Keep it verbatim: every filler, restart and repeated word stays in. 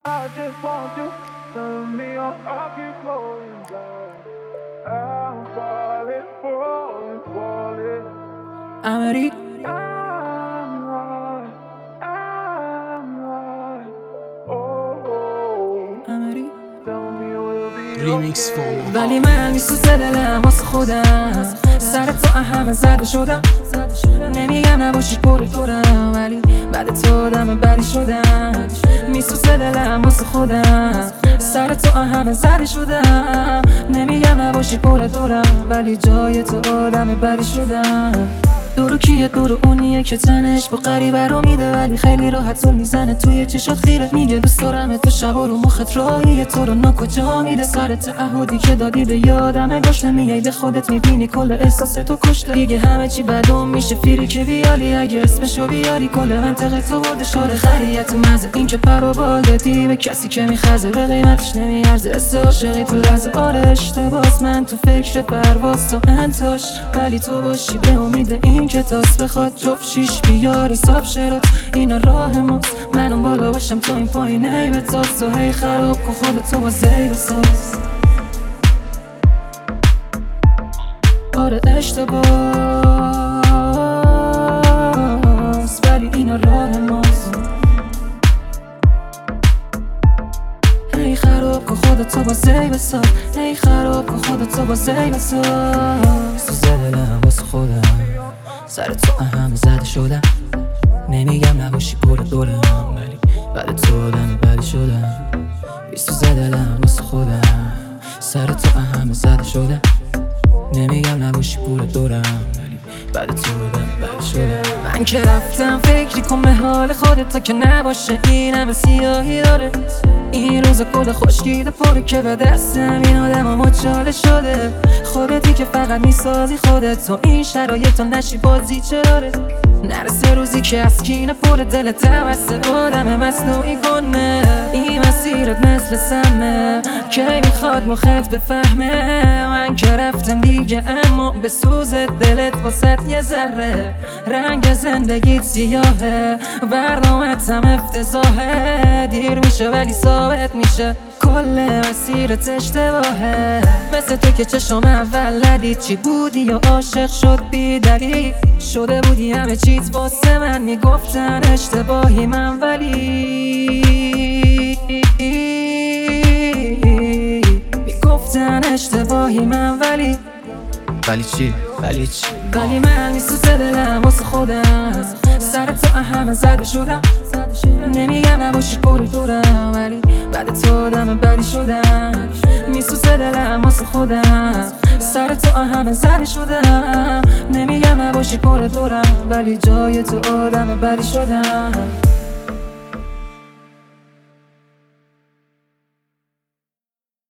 I just want you. Turn me on, I'll keep going down. I'm falling, falling, falling. I'm ready. I'm right, I'm right. Oh, oh. I'm ready. Tell me we'll be Remix okay. format. ولی من نیست تو دلم واسه خودم سر تو اهم زده شدم نمیگم نباشی پر دورم ولی بعد تو آدم بدی شدم نیست تو دلم واسه خودم سر تو اهم زده شدم نمیگم نباشی پر دورم ولی جای تو آدم بدی شدم دورو کیه دورو اونیه که تنش با غریبه رو میده ولی خیلی راحت زل میزنه توی چشات خیره میگه دوست دارم تو شب رو مخت راهیه تو رو ناکجا میده سر تعهدی که دادی به یادمه گاش نمیای به خودت میبینی کل احساس تو کشته دیگه همه چی بدون میشه فیری که بیالی اگه اسمشو بیاری کل منطقه تو برده شاره خریت مزه این که پر و بال دادی به کسی که میخزه به قیمتش نمیارزه است عاشقی تو لحظه آره اشتباس من تو فکر پرواز تو انتاش ولی تو باشی به امید این که تاس بخواد جفت شیش بیار حساب شرات اینا راه ماست من اون بالا باشم تو این پایین ای به تاس تو هی خراب کن خودتو با زیر ساز آره اشتباس ولی اینا راه ماست هی خراب کن خودتو با زیر ساز هی خراب کن خودتو با زیر ساز تو زدلم واسه خودم سر تو اهم زده شدم نمیگم نباشی پر دورم ولی بعد تو آدم بدی شدم بیستو زدلم واسه خودم سر تو اهم زده شدم نمیگم نباشی پر دورم ولی بعد تو آدم بدی شدم من که رفتم فکری کن به حال خودت تا که نباشه این همه سیاهی داره این روزا کل خوشگیده پره که به دستم این آدم ها مچاله شده خودتی که فقط میسازی خودت تو این شرایط نشی بازی چه داره نرسه روزی که از کینه پر دل توسط آدم مصنوعی کنه این مسیرت مثل سمه که میخواد مخت بفهمه من که رفتم دیگه اما به سوز دلت واسط یه ذره رنگ زندگیت سیاهه برنامت هم افتضاحه دیر میشه ولی ثابت میشه کل مسیرت اشتباهه مثل تو که چشم اول ندید چی بودی یا عاشق شد بی دلیل شده بودی همه چیز واسه من میگفتن اشتباهی من ولی میگفتن اشتباهی من ولی ولی چی؟ ولی چی؟ ولی من نیست تو دلم واسه خودم سر تو اهم زده شدم نمیگم نباشی پر دورم ولی بعد تو آدم بدی شدم نیست تو دلم واسه خودم سر تو اهم زده شدم نمیگم نباشی پر دورم ولی جای تو آدم بدی شدم